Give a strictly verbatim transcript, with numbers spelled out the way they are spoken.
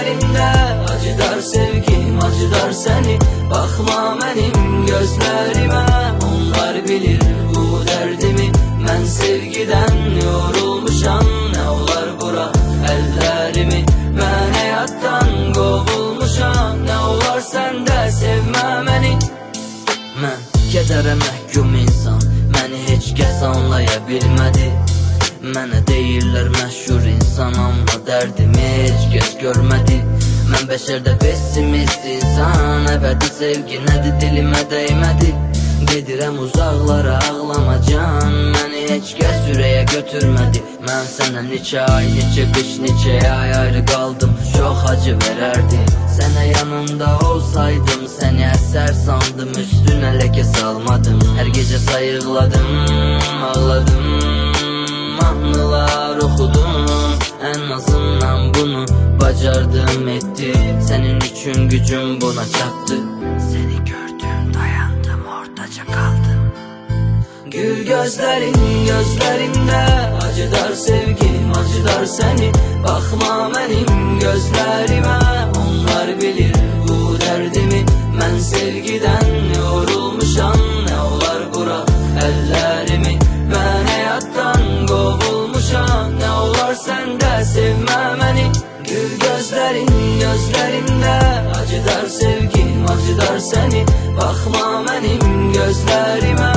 gözlərində acıdar sevgim, acıdar səni. Baxma mənim gözlərimə, onlar bilir bu dərdimi. Mən sevgidən yorulmuşam, nə olar bura əllərimi. Mən həyatdan qovulmuşam, nə olar sən də sevmə məni. Mən kədərə məhkum insan, məni heç kəs anlaya bilmədi. Mənə deyirlər məşhur insan, amma dərdimi heç kəs görmədi. Mən bəşərdə pessimist insan, əbədi sevgi nədir dilimə dəymədi. Gedirəm uzaqlara ağlamacan, məni heç kəs ürəyə götürmədi. Mən sənə neçə ay, neçə qış, neçə ay ayrı qaldım, çox acı verərdi. Sənə yanımda olsaydım, səni əsər sandım, üstünə ləkə salmadım. Hər gecə sayıqladım, ağladım, mahnılar oxudum. Ən azından bunu bacardım, etdi. Sənin üçün gücüm buna çatdı. Səni gördüm, dayandım, ortaca qaldım. Gül gözlərin gözlərində acıdar sevgim, acıdar səni. Baxma mənim gözlərimə, onlar bilir bu dərdimi. Mən sevgidən yorulmuşam, nə olar bura əllərimi. Mən həyatdan qovulmuşam, nə olar sən də sevmə məni. Gül gözlərin gözlərində acıdar sevgim, acıdar səni. Baxma mənim gözlərimə,